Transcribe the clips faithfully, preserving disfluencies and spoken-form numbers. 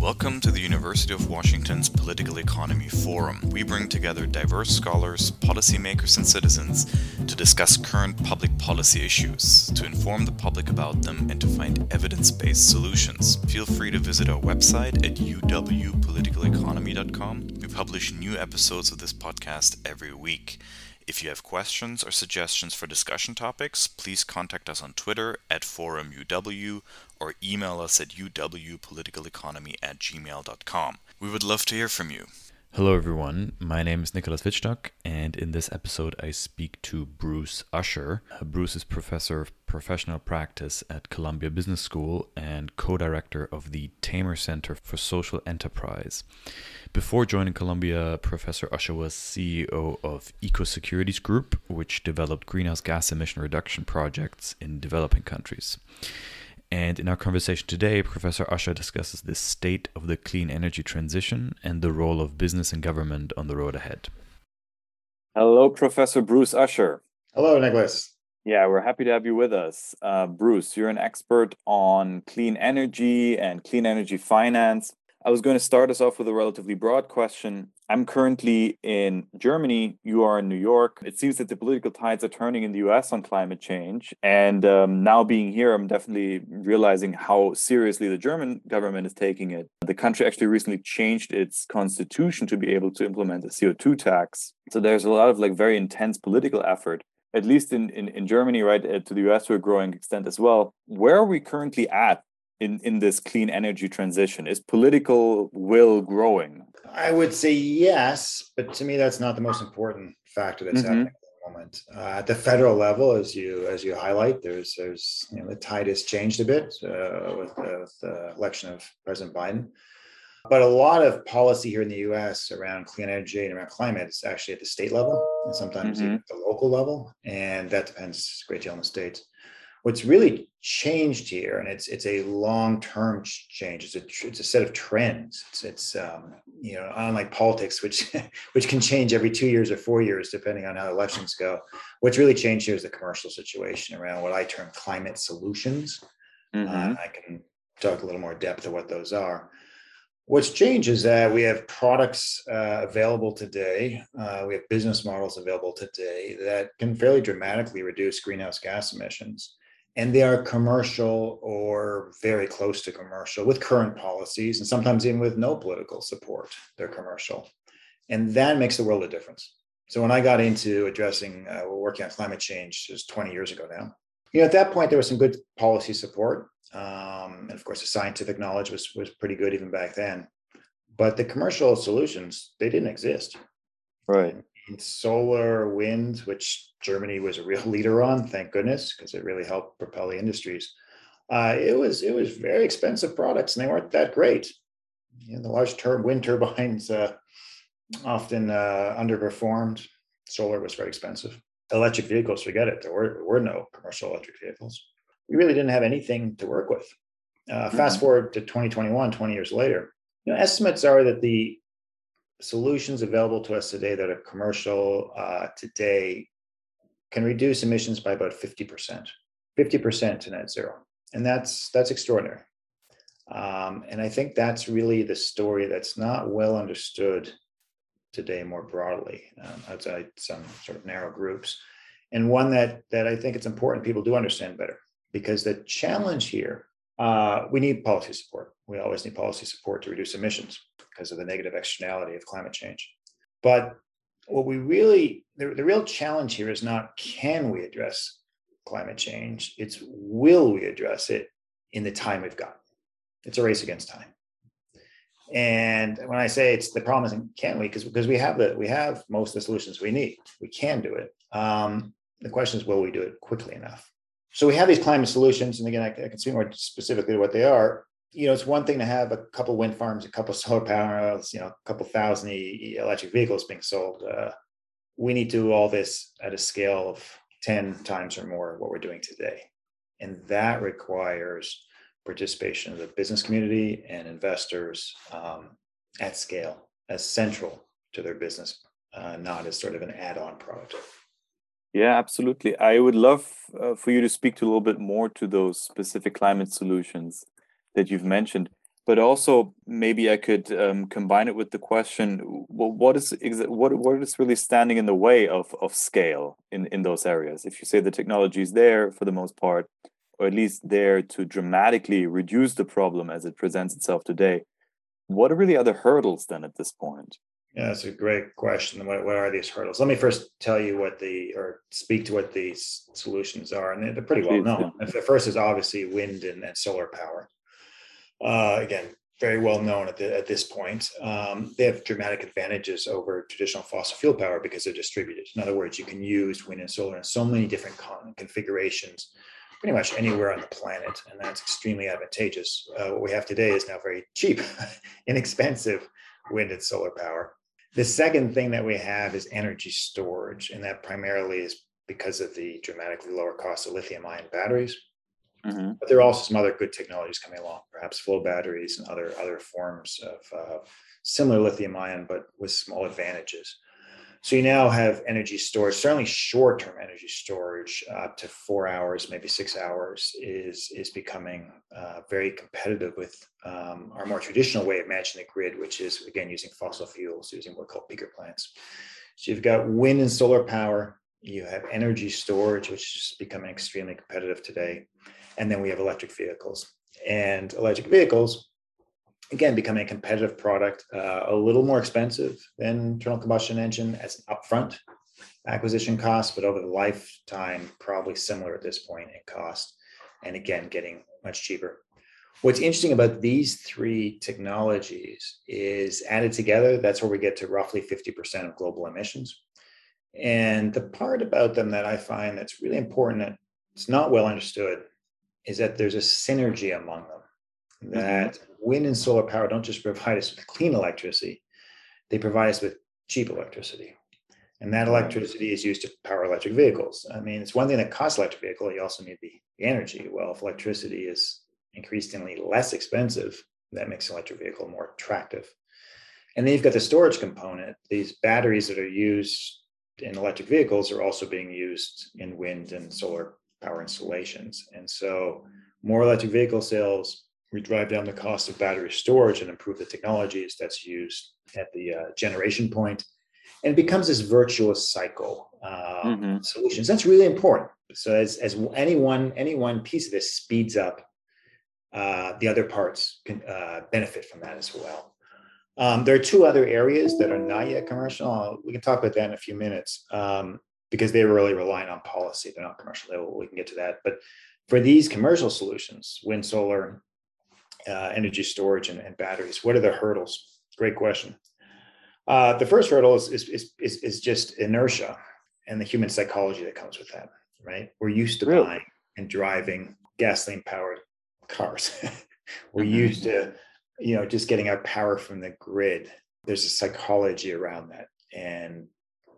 Welcome to the University of Washington's Political Economy Forum. We bring together diverse scholars, policymakers, and citizens to discuss current public policy issues, to inform the public about them, and to find evidence-based solutions. Feel free to visit our website at u w political economy dot com. We publish new episodes of this podcast every week. If you have questions or suggestions for discussion topics, please contact us on Twitter at forumu or email us at u w political economy at gmail dot com. We would love to hear from you. Hello everyone, my name is Nicholas Wittstock, and in this episode I speak to Bruce Usher. Uh, Bruce is Professor of Professional Practice at Columbia Business School and co-director of the Tamer Center for Social Enterprise. Before joining Columbia, Professor Usher was C E O of EcoSecurities Group, which developed greenhouse gas emission reduction projects in developing countries. And in our conversation today, Professor Usher discusses the state of the clean energy transition and the role of business and government on the road ahead. Hello, Professor Bruce Usher. Hello, Nicholas. Yeah, we're happy to have you with us. Uh, Bruce, you're an expert on clean energy and clean energy finance. I was going to start us off with a relatively broad question. I'm currently in Germany. You are in New York. It seems that the political tides are turning in the U S on climate change. And um, now being here, I'm definitely realizing how seriously the German government is taking it. The country actually recently changed its constitution to be able to implement a C O two tax. So there's a lot of like very intense political effort, at least in, in, in Germany, right? To the U S to a growing extent as well. Where are we currently at in, in this clean energy transition? Is political will growing? I would say yes, but to me, that's not the most important factor that's Mm-hmm. happening at the moment. Uh, at the federal level, as you as you highlight, there's there's you know the tide has changed a bit uh, with, uh, with the election of President Biden. But a lot of policy here in the U S around clean energy and around climate is actually at the state level and sometimes Mm-hmm. even at the local level, and that depends a great deal on the states. What's really changed here, and it's it's a long-term change. It's a it's a set of trends. It's it's um, you know unlike politics, which which can change every two years or four years depending on how elections go. What's really changed here is the commercial situation around what I term climate solutions. Mm-hmm. Uh, I can talk a little more depth of what those are. What's changed is that we have products uh, available today. Uh, we have business models available today that can fairly dramatically reduce greenhouse gas emissions. And they are commercial or very close to commercial with current policies, and sometimes even with no political support, they're commercial. And that makes the world a difference. So when I got into addressing, uh, we're working on climate change, it was twenty years ago now. You know, at that point, there was some good policy support. Um, and of course, the scientific knowledge was, was pretty good even back then. But the commercial solutions, they didn't exist. Right. In solar, wind, which Germany was a real leader on, thank goodness, because it really helped propel the industries. Uh, it was it was very expensive products, and they weren't that great. You know, the large term wind turbines uh, often uh, underperformed. Solar was very expensive. Electric vehicles, forget it. There were, there were no commercial electric vehicles. We really didn't have anything to work with. Uh, mm-hmm. Fast forward to twenty twenty-one, twenty years later, you know, estimates are that the solutions available to us today that are commercial uh, today can reduce emissions by about fifty percent, fifty percent to net zero. And that's that's extraordinary. Um, and I think that's really the story that's not well understood today more broadly um, outside some sort of narrow groups. And one that, that I think it's important people do understand better, because the challenge here, uh, we need policy support. We always need policy support to reduce emissions because of the negative externality of climate change. But what we really, the, the real challenge here is not can we address climate change, it's will we address it in the time we've got. It's a race against time. And when I say it's the problem isn't can we, because because we have the we have most of the solutions we need. We can do it. Um, the question is, will we do it quickly enough? So we have these climate solutions, and again, I, I can speak more specifically to what they are. You know, it's one thing to have a couple wind farms, a couple solar panels, you know, a couple thousand e- electric vehicles being sold. Uh, we need to do all this at a scale of ten times or more of what we're doing today. And that requires participation of the business community and investors um, at scale, as central to their business, uh, not as sort of an add-on product. Yeah, absolutely. I would love uh, for you to speak to a little bit more to those specific climate solutions that you've mentioned. But also, maybe I could um, combine it with the question: wh- what is exa- what what is really standing in the way of of scale in in those areas? If you say the technology is there for the most part, or at least there to dramatically reduce the problem as it presents itself today, what are really other hurdles then at this point? Yeah, that's a great question. What, what are these hurdles? Let me first tell you what the, or speak to what these solutions are, and they're they're pretty well Please, known. yeah. The first is obviously wind and, and solar power. Uh, again, very well known at, the, at this point. Um, they have dramatic advantages over traditional fossil fuel power because they're distributed. In other words, you can use wind and solar in so many different con- configurations, pretty much anywhere on the planet, and that's extremely advantageous. Uh, what we have today is now very cheap, inexpensive wind and solar power. The second thing that we have is energy storage, and that primarily is because of the dramatically lower cost of lithium-ion batteries. Mm-hmm. But there are also some other good technologies coming along, perhaps flow batteries and other, other forms of uh, similar lithium-ion, but with small advantages. So you now have energy storage, certainly short-term energy storage, up to four hours, maybe six hours, is, is becoming uh, very competitive with um, our more traditional way of managing the grid, which is, again, using fossil fuels, using what are called peaker plants. So you've got wind and solar power, you have energy storage, which is becoming extremely competitive today, and then we have electric vehicles. And electric vehicles, again, becoming a competitive product, uh, a little more expensive than internal combustion engine as an upfront acquisition cost, but over the lifetime, probably similar at this point in cost. And again, getting much cheaper. What's interesting about these three technologies is added together, that's where we get to roughly fifty percent of global emissions. And the part about them that I find that's really important, that it's not well understood, is that there's a synergy among them. That mm-hmm. wind and solar power don't just provide us with clean electricity, they provide us with cheap electricity. And that electricity is used to power electric vehicles. I mean, it's one thing that costs electric vehicle, you also need the, the energy. Well, if electricity is increasingly less expensive, that makes an electric vehicle more attractive. And then you've got the storage component. These batteries that are used in electric vehicles are also being used in wind and solar power installations. And so more electric vehicle sales, we drive down the cost of battery storage and improve the technologies that's used at the uh, generation point. And it becomes this virtuous cycle um, mm-hmm. solutions. That's really important. So as, as any, one, any one piece of this speeds up, uh, the other parts can uh, benefit from that as well. Um, there are two other areas that are not yet commercial. We can talk about that in a few minutes um, because they really rely on policy. They're not commercial. We can get to that. But for these commercial solutions, wind, solar, uh, energy storage, and, and batteries, what are the hurdles? Great question. Uh, the first hurdle is, is, is, is just inertia and the human psychology that comes with that, right? We're used to really? buying and driving gasoline-powered cars. We're mm-hmm. used to, you know, just getting our power from the grid. There's a psychology around that, and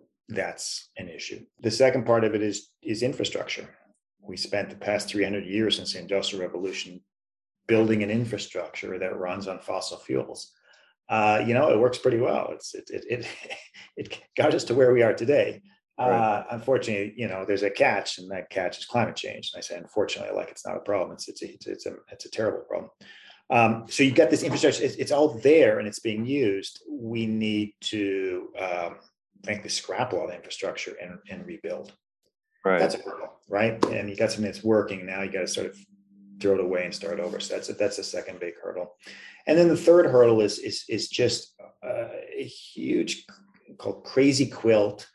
that's an issue. The second part of it is, is infrastructure. We spent the past three hundred years since the Industrial Revolution building an infrastructure that runs on fossil fuels. Uh, you know, it works pretty well. It's it it it, it got us to where we are today. Right. Uh, unfortunately, you know, there's a catch, and that catch is climate change. And I say, unfortunately, like it's not a problem. It's it's a, it's, it's a it's a terrible problem. Um, so you got this infrastructure. It's, it's all there and it's being used. We need to, um, frankly, scrap all the infrastructure and, and rebuild. Right. That's a hurdle, right? And you got something that's working. Now you got to sort of throw it away and start over. So that's a, that's a second big hurdle. And then the third hurdle is is is just uh, a huge called crazy quilt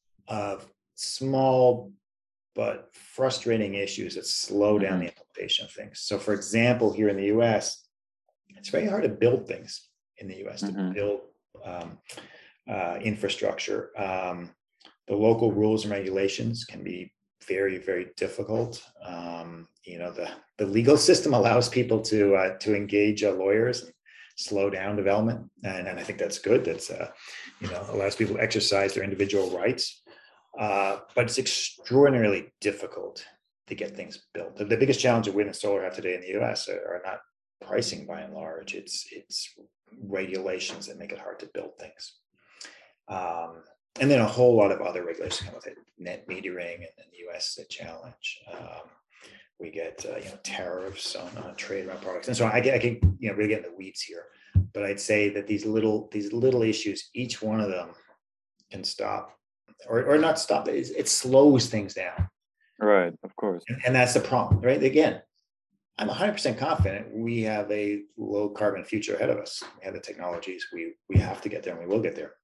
of small but frustrating issues that slow down mm-hmm. the implementation of things. So, for example, here in the U S, it's very hard to build things in the U S mm-hmm. to build um, uh, infrastructure. Um, the local rules and regulations can be very, very difficult. Um, you know, the, the legal system allows people to uh, to engage uh, lawyers and slow down development, and, and I think that's good. That's uh, you know, allows people to exercise their individual rights. Uh, but it's extraordinarily difficult to get things built. The, the biggest challenge that wind and solar have today in the U S are, are not pricing by and large. It's it's regulations that make it hard to build things. Um, and then a whole lot of other regulations come with it. Net metering in the U S is a challenge. Um, we get uh, you know tariffs on, on trade around products, and so I get I can you know really get in the weeds here, but I'd say that these little these little issues, each one of them can stop, or or not stop. It, it slows things down, Right, of course. and, and that's the problem, right? Again, I'm one hundred percent confident we have a low carbon future ahead of us. We have the technologies. We we have to get there, and we will get there.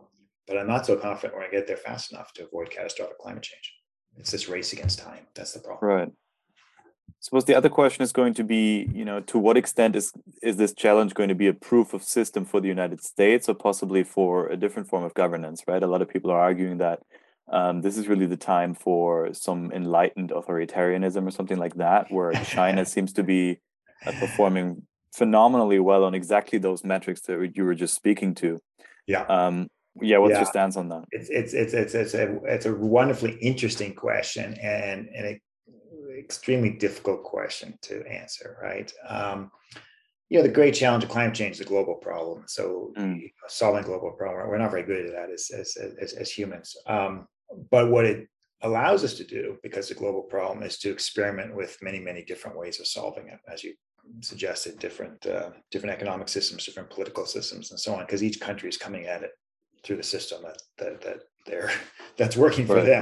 But I'm not so confident we're going to get there fast enough to avoid catastrophic climate change. It's this race against time. That's the problem. Right. Suppose the other question is going to be, you know, to what extent is is this challenge going to be a proof of system for the United States, or possibly for a different form of governance, right? A lot of people are arguing that um, this is really the time for some enlightened authoritarianism or something like that, where China seems to be uh, performing phenomenally well on exactly those metrics that you were just speaking to. Yeah. Um, yeah. What's yeah. your stance on that? It's it's it's it's it's a it's a wonderfully interesting question, and and a extremely difficult question to answer, right? Um, you know, the great challenge of climate change is a global problem. So mm. solving global problem, we're not very good at that as as as, as humans. Um, but what it allows us to do, because the global problem, is to experiment with many many different ways of solving it, as you suggested, different uh, different economic systems, different political systems, and so on. Because each country is coming at it through the system that that that they're that's working for right. them.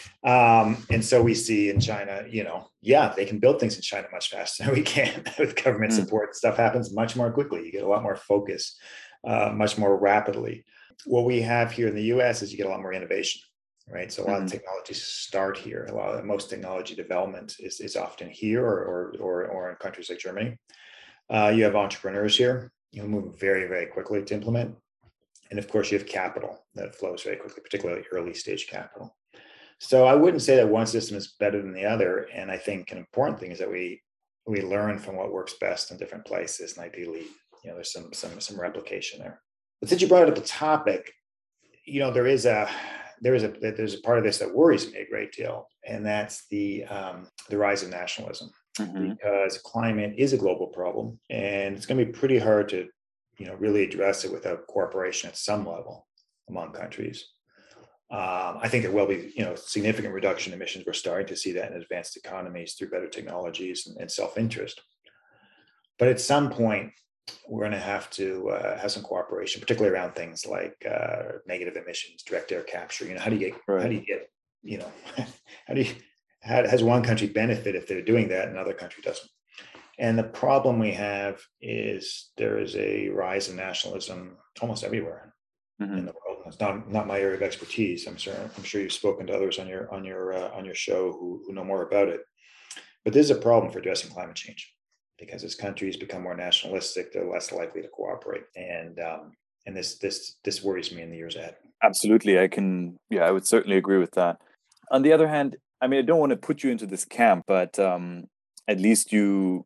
Um, and so we see in China, you know, yeah, they can build things in China much faster than we can with government mm. support. Stuff happens much more quickly. You get a lot more focus, uh, much more rapidly. What we have here in the U S is you get a lot more innovation, right? So a lot mm-hmm. of technologies start here. A lot of most technology development is, is often here, or, or or or in countries like Germany. Uh, you have entrepreneurs here, you know, move very very quickly to implement, and of course you have capital that flows very quickly, particularly early stage capital. So I wouldn't say that one system is better than the other. And I think an important thing is that we we learn from what works best in different places, and ideally, you know, there's some some some replication there. But since you brought up the topic, you know, there is a there is a there's a part of this that worries me a great deal, and that's the um, the rise of nationalism, mm-hmm. because climate is a global problem, and it's going to be pretty hard to, you know, really address it without cooperation at some level among countries. Um, I think there will be, you know, significant reduction in emissions. We're starting to see that in advanced economies through better technologies and, and self-interest. But at some point, we're going to have to uh, have some cooperation, particularly around things like uh, negative emissions, direct air capture. You know, how do you get, right. how do you get, you know, how do you, how has one country benefit if they're doing that and another country doesn't? And the problem we have is there is a rise in nationalism almost everywhere. Mm-hmm. in the world. It's not not my area of expertise. I'm sure I'm sure you've spoken to others on your on your uh, on your show who, who know more about it. But this is a problem for addressing climate change, because as countries become more nationalistic, they're less likely to cooperate. And um, and this this this worries me in the years ahead. Absolutely, I can. Yeah, I would certainly agree with that. On the other hand, I mean, I don't want to put you into this camp, but um, at least you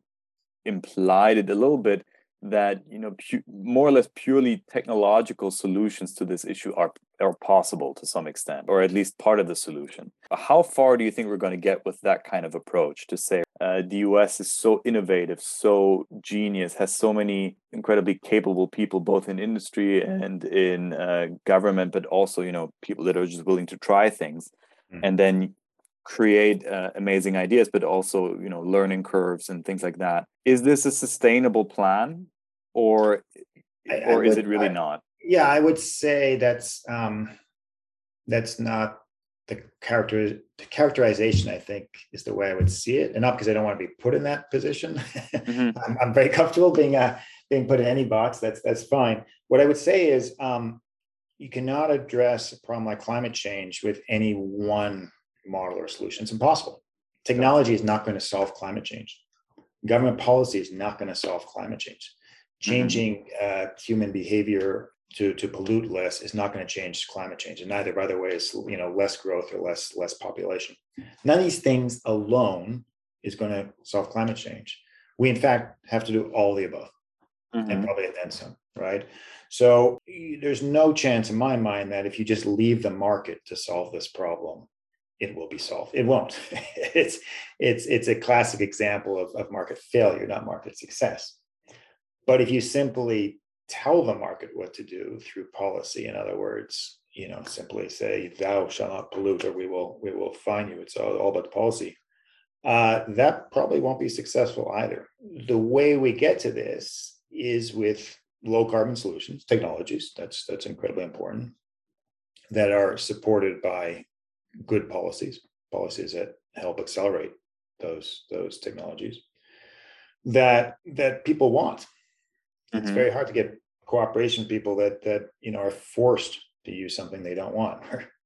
implied it a little bit, that, you know, pu- more or less purely technological solutions to this issue are are possible to some extent, or at least part of the solution. How far do you think we're going to get with that kind of approach, to say uh, the U S is so innovative, so genius, has so many incredibly capable people, both in industry and in uh, government, but also, you know, people that are just willing to try things, mm. and then create uh, amazing ideas, but also, you know, learning curves and things like that. Is this a sustainable plan, or I, or I is would, it really I, not? Yeah, I would say that's um, that's not the character. The characterization, I think, is the way I would see it, and not because I don't want to be put in that position. Mm-hmm. I'm, I'm very comfortable being uh, being put in any box. That's that's fine. What I would say is um, you cannot address a problem like climate change with any one model or solution. It's impossible. Technology is not going to solve climate change. Government policy is not going to solve climate change. Changing mm-hmm. uh, human behavior to, to pollute less is not going to change climate change. And neither, by the way, is, you know, less growth or less less population. None of these things alone is going to solve climate change. We, in fact, have to do all the above, mm-hmm. and probably then some, right? So there's no chance in my mind that if you just leave the market to solve this problem, it will be solved. It won't. it's it's it's a classic example of, of market failure, not market success. But if you simply tell the market what to do through policy, in other words, you know, simply say, "Thou shalt not pollute, or we will we will fine you." It's all, all about the policy. Uh, that probably won't be successful either. The way we get to this is with low carbon solutions, technologies. That's that's incredibly important. That are supported by good policies, policies that help accelerate those those technologies that that people want. Mm-hmm. It's very hard to get cooperation from people that that you know are forced to use something they don't want.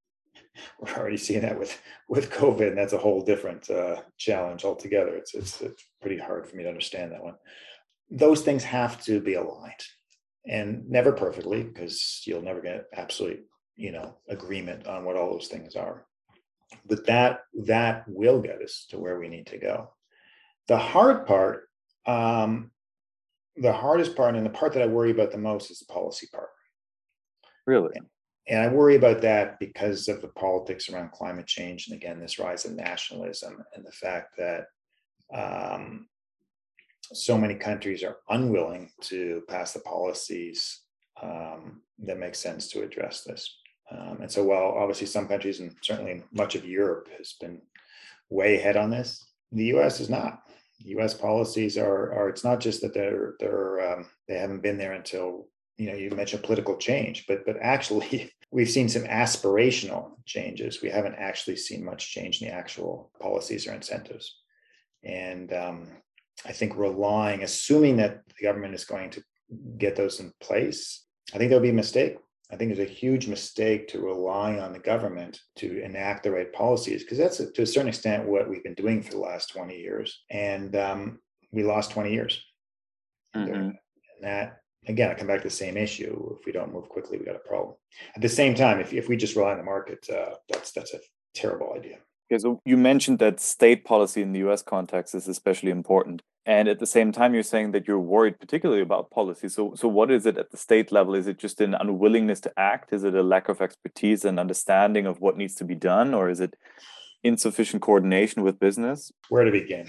We're already seeing that with with COVID, and that's a whole different uh, challenge altogether. It's, it's it's pretty hard for me to understand that one. Those things have to be aligned, and never perfectly, because you'll never get absolute you know agreement on what all those things are. But that that will get us to where we need to go. The hard part, um, the hardest part, and the part that I worry about the most is the policy part. Really? And, and I worry about that because of the politics around climate change, and again, this rise in nationalism, and the fact that um, so many countries are unwilling to pass the policies um, that make sense to address this. Um, and so while obviously some countries, and certainly much of Europe, has been way ahead on this, the U S is not. U S policies are, are it's not just that they're, they're um, they haven't been there until, you know, you mentioned political change, but but actually we've seen some aspirational changes. We haven't actually seen much change in the actual policies or incentives. And um, I think relying, assuming that the government is going to get those in place, I think there'll be a mistake. I think it's a huge mistake to rely on the government to enact the right policies, because that's a, to a certain extent what we've been doing for the last twenty years. And um, we lost twenty years. Mm-hmm. And that, again, I come back to the same issue. If we don't move quickly, we got a problem. At the same time, if, if we just rely on the market, uh, that's that's a terrible idea. Okay, so you mentioned that state policy in the U S context is especially important. And at the same time, you're saying that you're worried particularly about policy. So, so what is it at the state level? Is it just an unwillingness to act? Is it a lack of expertise and understanding of what needs to be done? Or is it insufficient coordination with business? Where to begin?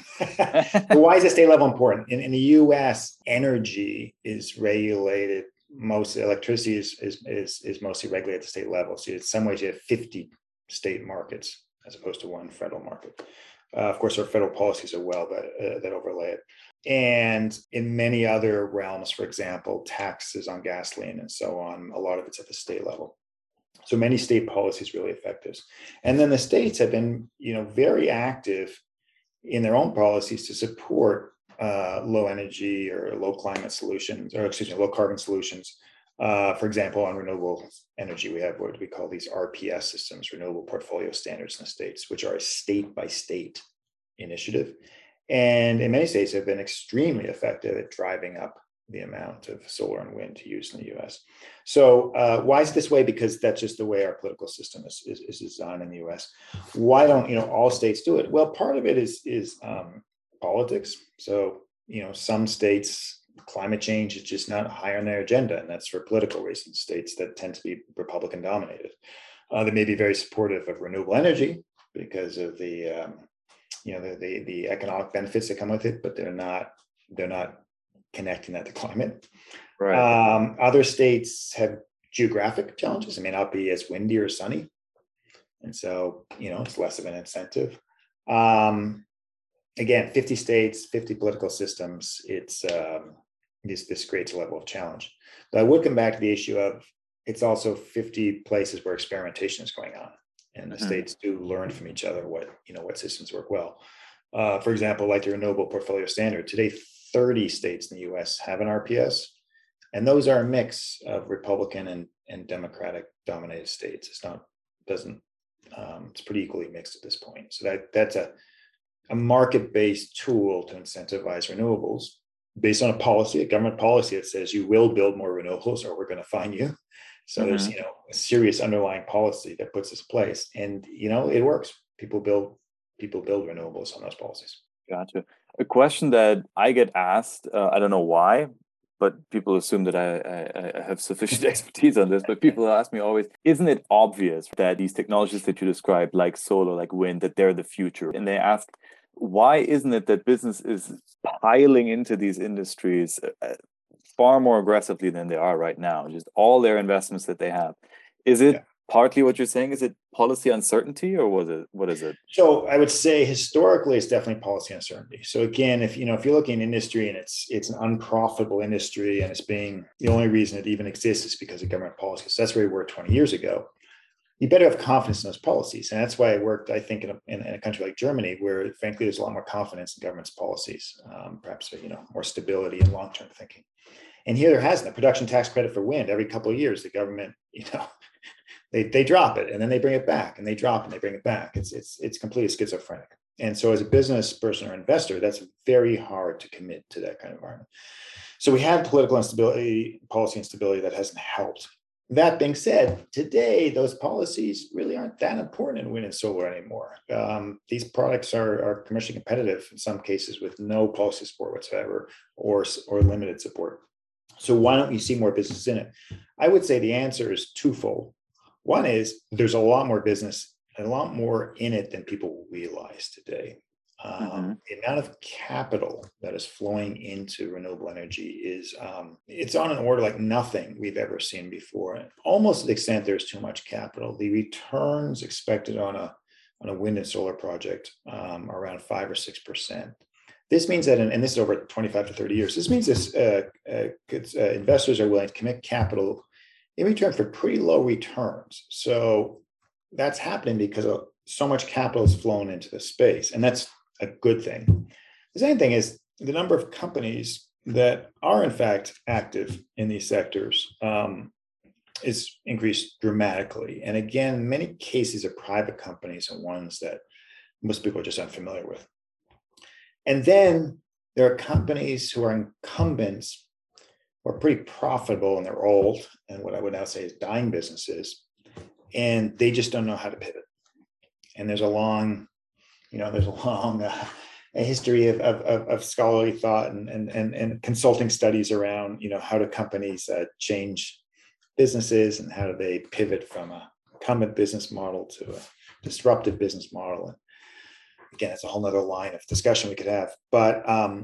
Why is the state level important? In, in the U S, energy is regulated. Most electricity is, is, is, is mostly regulated at the state level. So in some ways, you have fifty state markets as opposed to one federal market. Uh, of course, our federal policies are well that, uh, that overlay it. And in many other realms, for example, taxes on gasoline and so on, a lot of it's at the state level. So many state policies really affect this. And then the states have been, you know, very active in their own policies to support uh, low energy or low climate solutions, or excuse me, low carbon solutions. Uh, for example, on renewable energy, we have what we call these R P S systems, renewable portfolio standards in the states, which are a state by state initiative. And in many states have been extremely effective at driving up the amount of solar and wind to use in the U S. So uh, why is it this way? Because that's just the way our political system is, is, is designed in the U S. Why don't, you know, all states do it? Well, part of it is, is um, politics. So, you know, some states, climate change is just not high on their agenda, and that's for political reasons. States that tend to be Republican dominated, uh, they may be very supportive of renewable energy because of the, um, you know, the, the the economic benefits that come with it, but they're not they're not connecting that to climate. Right. Um, other states have geographic challenges. It may not be as windy or sunny, and so you know it's less of an incentive. Um, Again, fifty states, fifty political systems, it's um, this, this creates a level of challenge. But I would come back to the issue of it's also fifty places where experimentation is going on. And the mm-hmm. states do learn from each other what, you know, what systems work well. Uh, for example, like the Renewable Portfolio Standard, today, thirty states in the U S have an R P S. And those are a mix of Republican and, and Democratic dominated states. It's not, doesn't, um, it's pretty equally mixed at this point. So that that's a, a market-based tool to incentivize renewables based on a policy, a government policy that says you will build more renewables or we're going to fine you. So mm-hmm. there's, you know, a serious underlying policy that puts this in place, and, you know, it works. People build, people build renewables on those policies. Gotcha. A question that I get asked, uh, I don't know why, but people assume that I, I, I have sufficient expertise on this, but people ask me always, isn't it obvious that these technologies that you described, like solar, like wind, that they're the future? And they ask, why isn't it that business is piling into these industries far more aggressively than they are right now? Just all their investments that they have. Is it yeah. partly what you're saying? Is it policy uncertainty, or was it what is it? So I would say historically it's definitely policy uncertainty. So again, if you know if you're looking at industry and it's it's an unprofitable industry and it's being the only reason it even exists is because of government policies. So that's where we were twenty years ago. You better have confidence in those policies. And that's why I worked, I think, in a, in a country like Germany, where frankly, there's a lot more confidence in government's policies, um, perhaps, you know, more stability and long-term thinking. And here there hasn't. The production tax credit for wind, every couple of years, the government, you know, they, they drop it and then they bring it back and they drop and they bring it back. It's, it's, it's completely schizophrenic. And so as a business person or investor, that's very hard to commit to that kind of environment. So we have political instability, policy instability that hasn't helped. That being said, today, those policies really aren't that important in wind and solar anymore. Um, these products are, are commercially competitive in some cases with no policy support whatsoever or, or limited support. So why don't you see more business in it? I would say the answer is twofold. One is there's a lot more business, a lot more in it than people realize today. Um, mm-hmm. The amount of capital that is flowing into renewable energy is um, it's on an order like nothing we've ever seen before. And almost to the extent there's too much capital, the returns expected on a on a wind and solar project um, are around five or six percent. This means that, in, and this is over twenty-five to thirty years. This means this uh, uh, uh, investors are willing to commit capital in return for pretty low returns. So that's happening because of so much capital is flown into the space, and that's a good thing. The second thing is the number of companies that are in fact active in these sectors um, is increased dramatically. And again, in many cases are private companies and ones that most people are just unfamiliar with. And then there are companies who are incumbents who are pretty profitable and they're old and what I would now say is dying businesses, and they just don't know how to pivot. And there's a long You know, there's a long uh, a history of, of, of scholarly thought and, and, and, and consulting studies around, you know, how do companies uh, change businesses and how do they pivot from a incumbent business model to a disruptive business model. And again, it's a whole nother line of discussion we could have. But, um,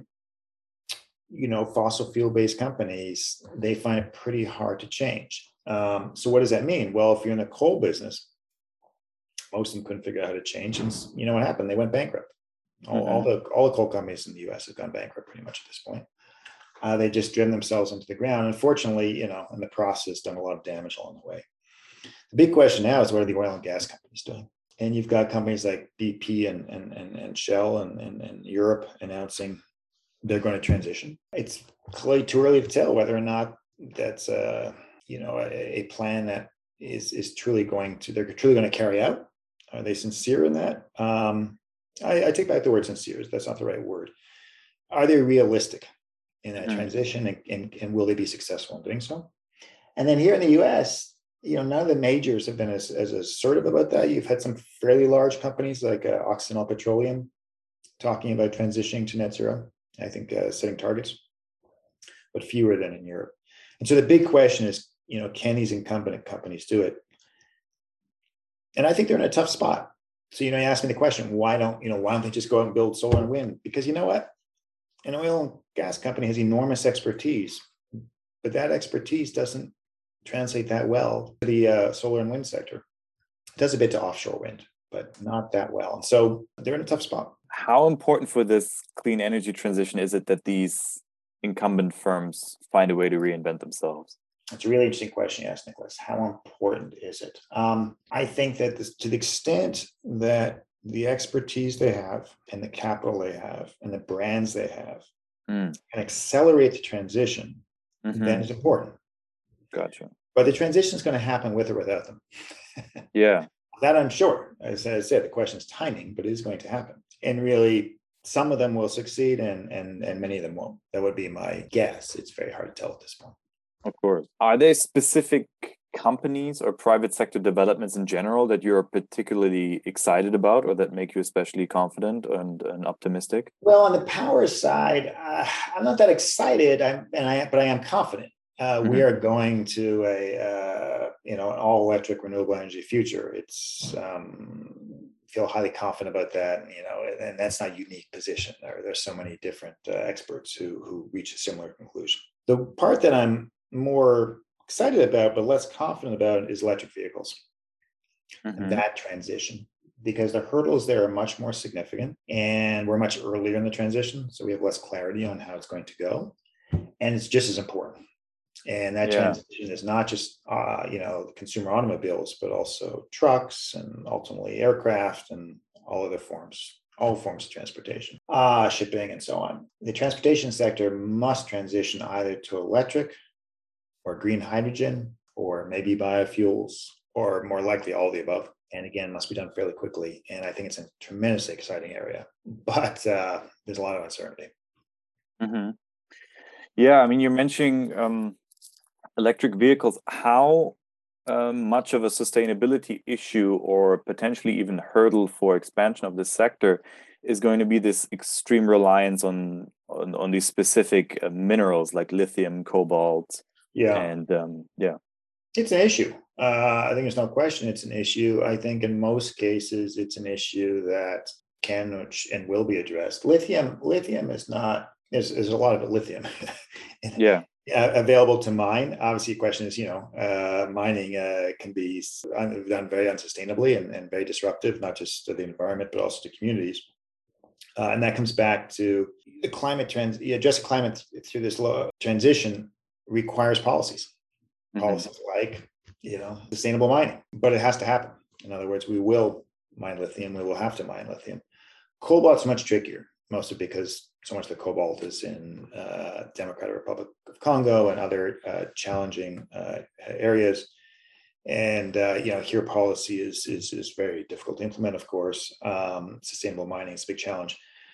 you know, fossil fuel-based companies, they find it pretty hard to change. Um, so what does that mean? Well, if you're in the coal business, most of them couldn't figure out how to change. And you know what happened? They went bankrupt. All, mm-hmm. all the all the coal companies in the U S have gone bankrupt pretty much at this point. Uh, they just driven themselves into the ground. Unfortunately, you know, in the process, done a lot of damage along the way. The big question now is what are the oil and gas companies doing? And you've got companies like B P and and and, and Shell and, and, and Europe announcing they're going to transition. It's clearly too early to tell whether or not that's uh, you know a, a plan that is is truly going to they're truly going to carry out. Are they sincere in that? Um, I, I take back the word sincere. That's not the right word. Are they realistic in that mm. transition, and, and, and will they be successful in doing so? And then here in the U S, you know, none of the majors have been as, as assertive about that. You've had some fairly large companies like uh, Occidental Petroleum talking about transitioning to net zero, I think uh, setting targets, but fewer than in Europe. And so the big question is, you know, can these incumbent companies do it? And I think they're in a tough spot. So, you know, you ask me the question, why don't, you know, why don't they just go out and build solar and wind? Because you know what? An oil and gas company has enormous expertise, but that expertise doesn't translate that well to the uh, solar and wind sector. It does a bit to offshore wind, but not that well. And so they're in a tough spot. How important for this clean energy transition is it that these incumbent firms find a way to reinvent themselves? It's a really interesting question you asked, Nicholas. How important is it? Um, I think that this, to the extent that the expertise they have and the capital they have and the brands they have mm. can accelerate the transition, mm-hmm. then it's important. Gotcha. But the transition is going to happen with or without them. Yeah. That I'm sure. As I said, the question is timing, but it is going to happen. And really, some of them will succeed and, and, and many of them won't. That would be my guess. It's very hard to tell at this point. Of course. Are there specific companies or private sector developments in general that you're particularly excited about or that make you especially confident and, and optimistic? Well, on the power side, uh, I'm not that excited, I'm, and I but I am confident. Uh, mm-hmm. We are going to a uh, you know an all-electric renewable energy future. It's um, feel highly confident about that. You know, and that's not a unique position. There, there's so many different uh, experts who who reach a similar conclusion. The part that I'm more excited about, but less confident about is electric vehicles. mm-hmm. that transition, because the hurdles there are much more significant and we're much earlier in the transition. So we have less clarity on how it's going to go. And it's just as important. And that yeah. transition is not just, uh, you know, consumer automobiles, but also trucks and ultimately aircraft and all other forms, all forms of transportation, uh, shipping and so on. The transportation sector must transition either to electric or green hydrogen, or maybe biofuels, or more likely all of the above. And again, must be done fairly quickly. And I think it's a tremendously exciting area, but uh, there's a lot of uncertainty. Mm-hmm. Yeah, I mean, you're mentioning um, electric vehicles. How um, much of a sustainability issue or potentially even hurdle for expansion of this sector is going to be this extreme reliance on on, on these specific uh, minerals like lithium, cobalt? Yeah, and um, yeah, it's an issue. Uh, I think there's no question it's an issue. I think in most cases it's an issue that can and will be addressed. Lithium, lithium is not. There's, there's a lot of lithium yeah. available to mine. Obviously, the question is, you know, uh, mining uh, can be done very unsustainably and, and very disruptive, not just to the environment, but also to communities. Uh, and that comes back to the climate trends. Addressing climate through this low transition requires policies. Mm-hmm. Policies like, you know, sustainable mining, but it has to happen. In other words, we will mine lithium. We will have to mine lithium. Cobalt's much trickier, mostly because so much of the cobalt is in uh, Democratic Republic of Congo and other uh, challenging uh, areas. And, uh, you know, here policy is, is, is very difficult to implement, of course. Um, sustainable mining is a big challenge.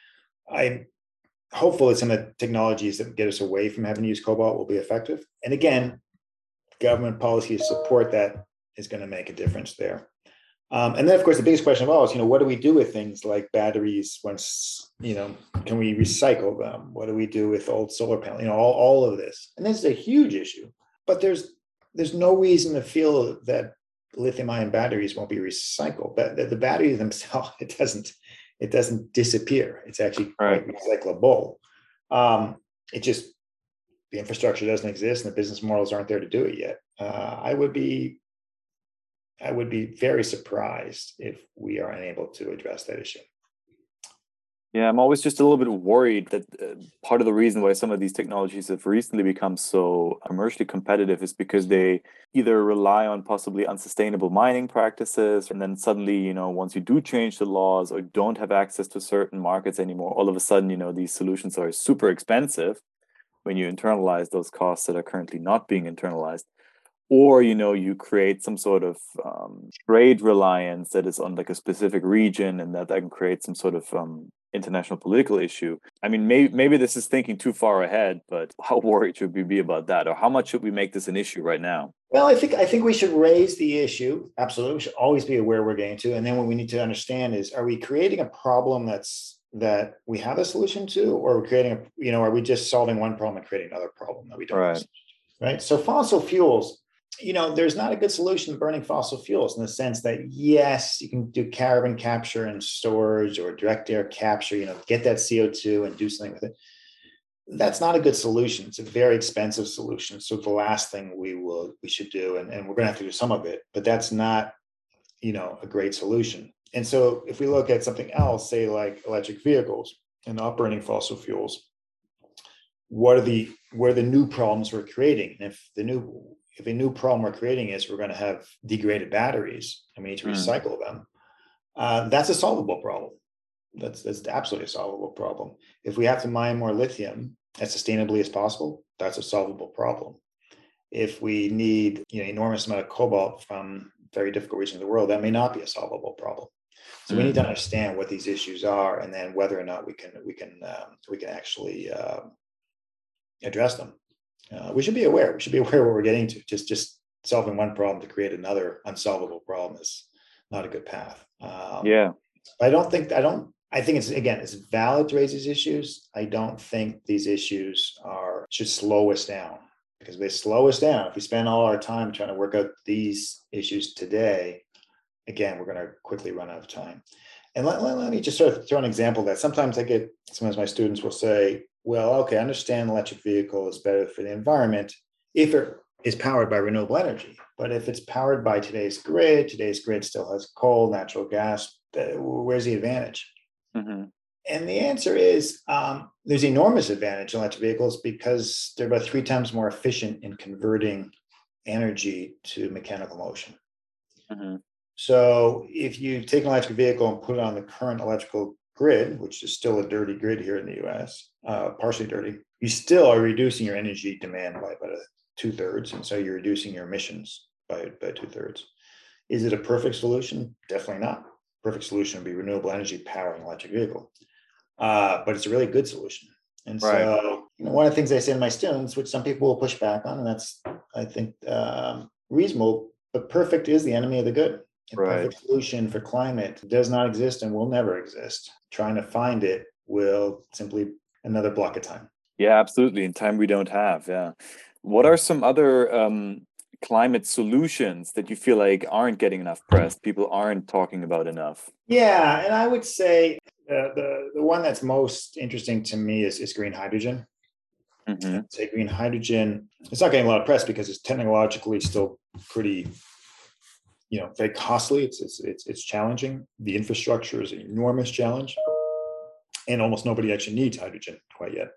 I'm hopeful that some of the technologies that get us away from having to use cobalt will be effective. And again, government policy support that is going to make a difference there. Um, and then, of course, the biggest question of all is, you know, what do we do with things like batteries once, you know, can we recycle them? What do we do with old solar panels? You know, all, all of this. And this is a huge issue. But there's there's no reason to feel that lithium-ion batteries won't be recycled. But the, the battery themselves, it doesn't it doesn't disappear. It's actually quite right. recyclable. Um, it just, the infrastructure doesn't exist and the business models aren't there to do it yet. Uh, I would be I would be very surprised if we are unable to address that issue. Yeah, I'm always just a little bit worried that uh, part of the reason why some of these technologies have recently become so commercially competitive is because they either rely on possibly unsustainable mining practices, and then suddenly, you know, once you do change the laws or don't have access to certain markets anymore, all of a sudden, you know, these solutions are super expensive when you internalize those costs that are currently not being internalized. Or, you know, you create some sort of um, trade reliance that is on like a specific region, and that, that can create some sort of um, international political issue. I mean, maybe maybe this is thinking too far ahead, but how worried should we be about that? Or how much should we make this an issue right now? Well, I think I think we should raise the issue. Absolutely. We should always be aware we're getting to. And then what we need to understand is, are we creating a problem that's that we have a solution to, or are we creating a, you know, are we just solving one problem and creating another problem that we don't right. have? Right. So fossil fuels, you know, there's not a good solution to burning fossil fuels in the sense that, yes, you can do carbon capture and storage or direct air capture, you know, get that C O two and do something with it. That's not a good solution. It's a very expensive solution. So the last thing we will, we should do, and, and we're going to have to do some of it, but that's not, you know, a great solution. And so if we look at something else, say like electric vehicles and not burning fossil fuels, what are the, what are the new problems we're creating? And if the new, If a new problem we're creating is we're going to have degraded batteries and we need to recycle mm. them, uh, that's a solvable problem. That's that's absolutely a solvable problem. If we have to mine more lithium as sustainably as possible, that's a solvable problem. If we need, you know, enormous amount of cobalt from very difficult regions of the world, that may not be a solvable problem. So mm. we need to understand what these issues are, and then whether or not we can we can um, we can actually uh, address them. Uh, we should be aware. We should be aware what we're getting to. Just just solving one problem to create another unsolvable problem is not a good path. Um, yeah. I don't think, I don't, I think it's, again, it's valid to raise these issues. I don't think these issues are, should slow us down, because if they slow us down, if we spend all our time trying to work out these issues today, again, we're going to quickly run out of time. And let, let, let me just sort of throw an example of that. Sometimes I get, sometimes my students will say, well, okay, I understand electric vehicle is better for the environment if it is powered by renewable energy. But if it's powered by today's grid, today's grid still has coal, natural gas, where's the advantage? Mm-hmm. And the answer is um, there's enormous advantage in electric vehicles because they're about three times more efficient in converting energy to mechanical motion. Mm-hmm. So if you take an electric vehicle and put it on the current electrical grid, which is still a dirty grid here in the U S, uh, partially dirty, you still are reducing your energy demand by about two thirds. And so you're reducing your emissions by, by two thirds. Is it a perfect solution? Definitely not. Perfect solution would be renewable energy powering an electric vehicle. Uh, but it's a really good solution. And right. so you know, one of the things I say to my students, which some people will push back on, and that's, I think, um, reasonable, but perfect is the enemy of the good. A right. perfect solution for climate does not exist and will never exist. Trying to find it will simply another block of time. Yeah, absolutely. In time we don't have. Yeah. What are some other um, climate solutions that you feel like aren't getting enough press? People aren't talking about enough. Yeah, and I would say uh, the the one that's most interesting to me is, is green hydrogen. Mm-hmm. I'd say green hydrogen. It's not getting a lot of press because it's technologically still pretty, you know, very costly. It's it's it's, it's challenging. The infrastructure is an enormous challenge, and almost nobody actually needs hydrogen quite yet.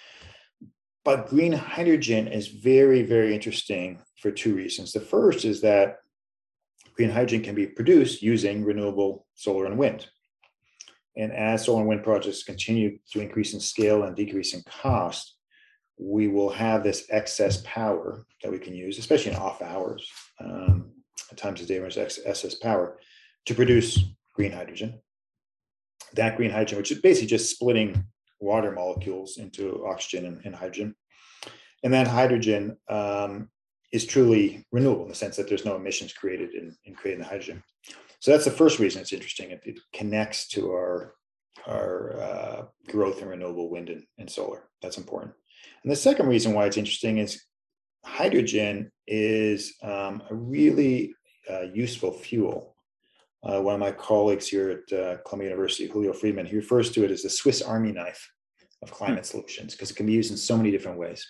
But green hydrogen is very, very interesting for two reasons. The first is that green hydrogen can be produced using renewable solar and wind. And as solar and wind projects continue to increase in scale and decrease in cost, we will have this excess power that we can use, especially in off hours, um, at times of day when there's excess power, to produce green hydrogen. That green hydrogen, which is basically just splitting water molecules into oxygen and, and hydrogen. And that hydrogen um, is truly renewable in the sense that there's no emissions created in, in creating the hydrogen. So that's the first reason it's interesting. It, it connects to our, our uh, growth in renewable wind and, and solar. That's important. And the second reason why it's interesting is hydrogen is um, a really uh, useful fuel. Uh, one of my colleagues here at uh, Columbia University, Julio Friedman, he refers to it as the Swiss Army knife of climate hmm. solutions because it can be used in so many different ways.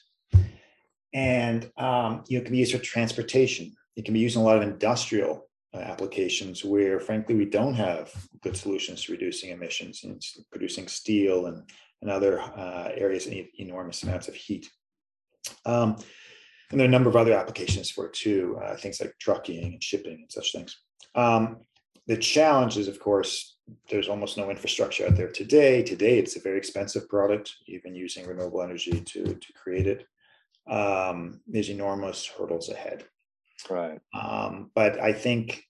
And um, you know, it can be used for transportation. It can be used in a lot of industrial uh, applications where, frankly, we don't have good solutions to reducing emissions and producing steel and, and other uh, areas that need enormous amounts of heat. Um, and there are a number of other applications for it too, uh, things like trucking and shipping and such things. Um, The challenge is, of course, there's almost no infrastructure out there today. Today, it's a very expensive product, even using renewable energy to, to create it. Um, there's enormous hurdles ahead. Right. Um, but I think,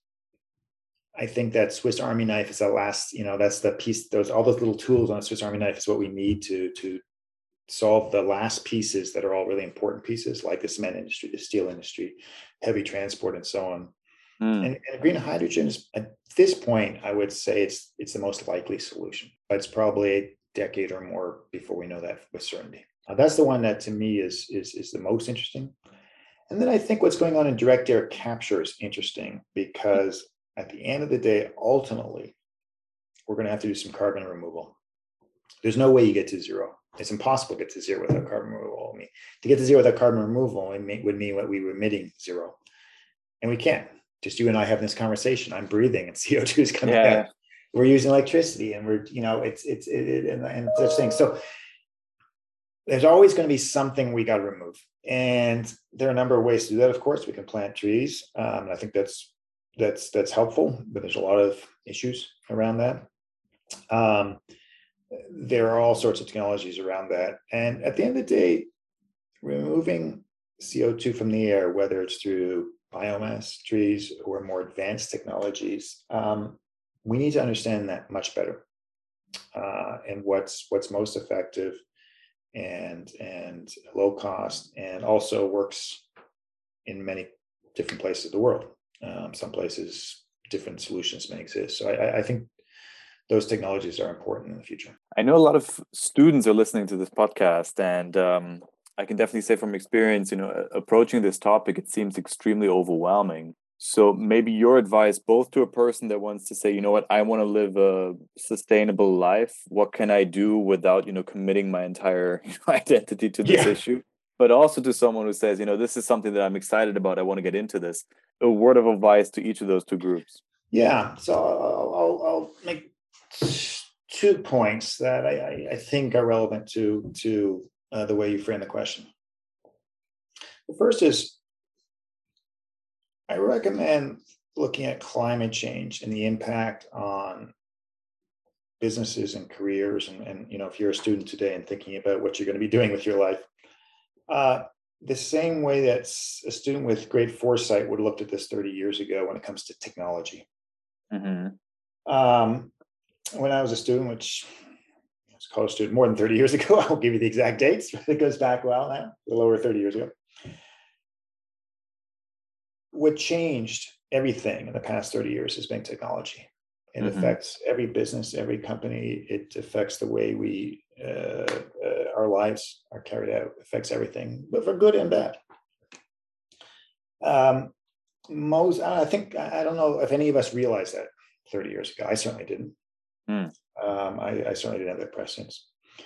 I think that Swiss Army knife is the last, you know, that's the piece, those, all those little tools on a Swiss Army knife is what we need to, to solve the last pieces that are all really important pieces, like the cement industry, the steel industry, heavy transport, and so on. Mm. And, and green hydrogen is, at this point, I would say it's it's the most likely solution, but it's probably a decade or more before we know that with certainty. Uh, that's the one that to me is, is, is the most interesting. And then I think what's going on in direct air capture is interesting because at the end of the day, ultimately, we're going to have to do some carbon removal. There's no way you get to zero. It's impossible to get to zero without carbon removal. I mean, to get to zero without carbon removal, it may, would mean what we were emitting zero. And we can't. Just you and I having this conversation. I'm breathing and C O two is coming yeah. out. We're using electricity and we're, you know, it's, it's, it, it, and, and such things. So there's always going to be something we got to remove. And there are a number of ways to do that. Of course, we can plant trees. Um, I think that's, that's, that's helpful, but there's a lot of issues around that. Um, there are all sorts of technologies around that. And at the end of the day, removing C O two from the air, whether it's through biomass, trees, or more advanced technologies, um, we need to understand that much better, uh, and what's what's most effective and and low cost, and also works in many different places of the world. Um, some places, different solutions may exist. So I, I think those technologies are important in the future. I know a lot of students are listening to this podcast, and um, I can definitely say from experience, you know, approaching this topic, it seems extremely overwhelming. So maybe your advice, both to a person that wants to say, you know what, I want to live a sustainable life. What can I do without, you know, committing my entire identity to this yeah. issue? but also to someone who says, you know, this is something that I'm excited about, I want to get into this, a word of advice to each of those two groups? Yeah, so I'll, I'll, I'll make two points that I, I think are relevant to, to uh, the way you frame the question. The first is, I recommend looking at climate change and the impact on businesses and careers. And, and you know, if you're a student today and thinking about what you're going to be doing with your life, uh, the same way that a student with great foresight would have looked at this thirty years ago when it comes to technology. Mm-hmm. Um, when I was a student, which I was a college student more than thirty years ago, I'll give you the exact dates, but it goes back a while now, a little over thirty years ago. What changed everything in the past thirty years has been technology. It mm-hmm. affects every business, every company. It affects the way we, uh, uh, our lives are carried out, it affects everything, but for good and bad. Um, most, I think, I don't know if any of us realized that thirty years ago. I certainly didn't. Mm. Um, I, I certainly didn't have that prescience.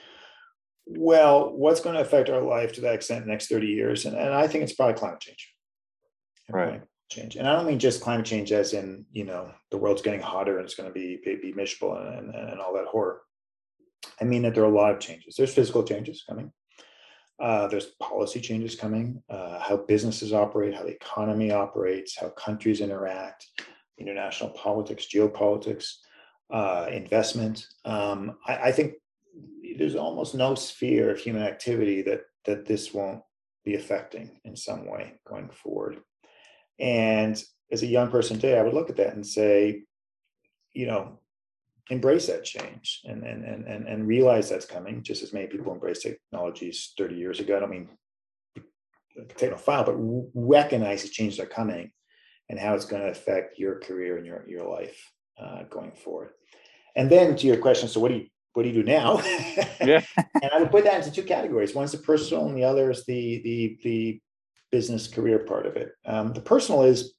Well, what's going to affect our life to that extent in the next thirty years? And, and I think it's probably climate change. Right. Climate change. And I don't mean just climate change as in, you know, the world's getting hotter and it's going to be, be, be miserable and, and, and all that horror. I mean that there are a lot of changes. There's physical changes coming. Uh, there's policy changes coming, uh, how businesses operate, how the economy operates, how countries interact, international politics, geopolitics, uh, investment. Um, I, I think there's almost no sphere of human activity that that this won't be affecting in some way going forward. And as a young person today, I would look at that and say, you know, embrace that change and and and and realize that's coming, just as many people embraced technologies thirty years ago. I don't mean technophile, but recognize the changes are coming and how it's going to affect your career and your your life uh, going forward. And then to your question, so what do you what do you do now? Yeah. And I would put that into two categories. One's the personal, and the other is the the the business career part of it. Um, the personal is,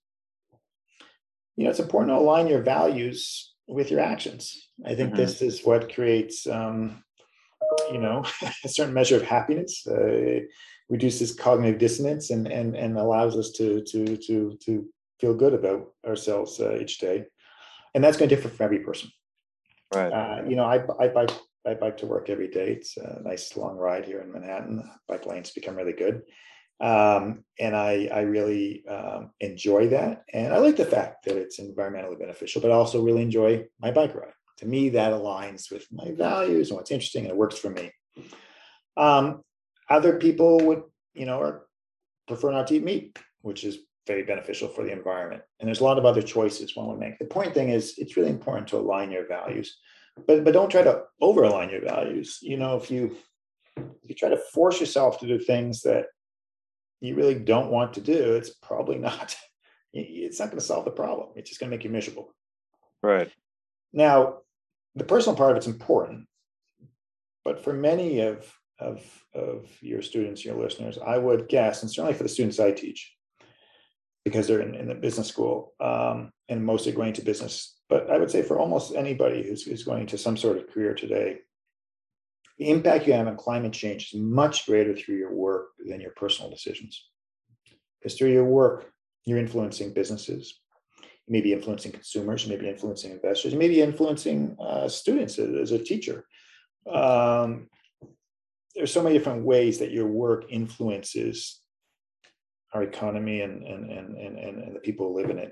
you know, it's important to align your values with your actions. I think mm-hmm. this is what creates, um, you know, a certain measure of happiness, uh, reduces cognitive dissonance, and and and allows us to to to to feel good about ourselves uh, each day. And that's going to differ for every person. Right. Uh, you know, I I bike I bike to work every day. It's a nice long ride here in Manhattan. Bike lanes become really good. Um, and I, I really um, enjoy that. And I like the fact that it's environmentally beneficial, but I also really enjoy my bike ride. To me, that aligns with my values and what's interesting, and it works for me. Um, other people would, you know, are, prefer not to eat meat, which is very beneficial for the environment. And there's a lot of other choices one would make. The point thing is, it's really important to align your values, but but don't try to over-align your values. You know, if you if you try to force yourself to do things that you really don't want to do, it's probably not, it's not going to solve the problem. It's just going to make you miserable. Right. Now, the personal part of it's important, but for many of, of, of your students, your listeners, I would guess, and certainly for the students I teach, because they're in, in the business school um, and mostly going to business, but I would say for almost anybody who's, who's going to some sort of career today, the impact you have on climate change is much greater through your work than your personal decisions. Because through your work, you're influencing businesses, you may be influencing consumers, you may be influencing investors, you may be influencing uh, students as a teacher. Um, there's so many different ways that your work influences our economy and, and, and, and, and the people who live in it.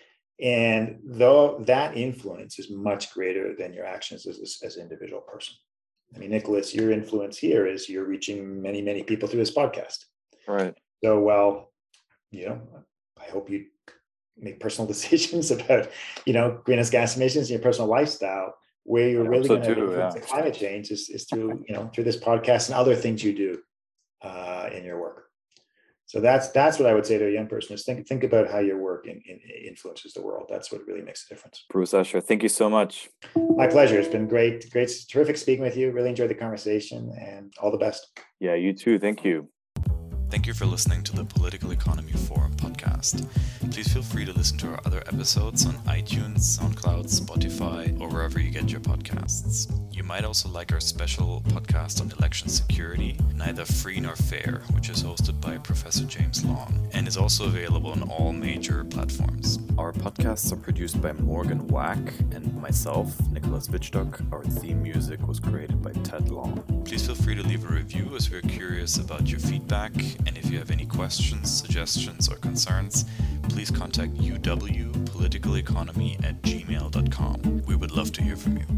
And though that influence is much greater than your actions as, as an individual person. I mean, Nicholas, your influence here is you're reaching many, many people through this podcast. Right. So, well, you know, I hope you make personal decisions about, you know, greenhouse gas emissions in your personal lifestyle. Where you're I really so going to influence yeah. the climate change is, is through, you know, through this podcast and other things you do uh, in your work. So that's that's what I would say to a young person is think think about how your work in, in influences the world. That's what really makes a difference. Bruce Usher, thank you so much. My pleasure. It's been great, great, terrific speaking with you. Really enjoyed the conversation, and all the best. Yeah, you too. Thank you. Thank you for listening to the Political Economy Forum podcast. Please feel free to listen to our other episodes on iTunes, SoundCloud, Spotify, or wherever you get your podcasts. You might also like our special podcast on election security, Neither Free Nor Fair, which is hosted by Professor James Long, and is also available on all major platforms. Our podcasts are produced by Morgan Wack and myself, Nicholas Wittstock. Our theme music was created by Ted Long. Please feel free to leave a review as we're curious about your feedback, and if you have any questions, suggestions, or concerns, please contact U W Political Economy at gmail dot com. We would love to hear from you.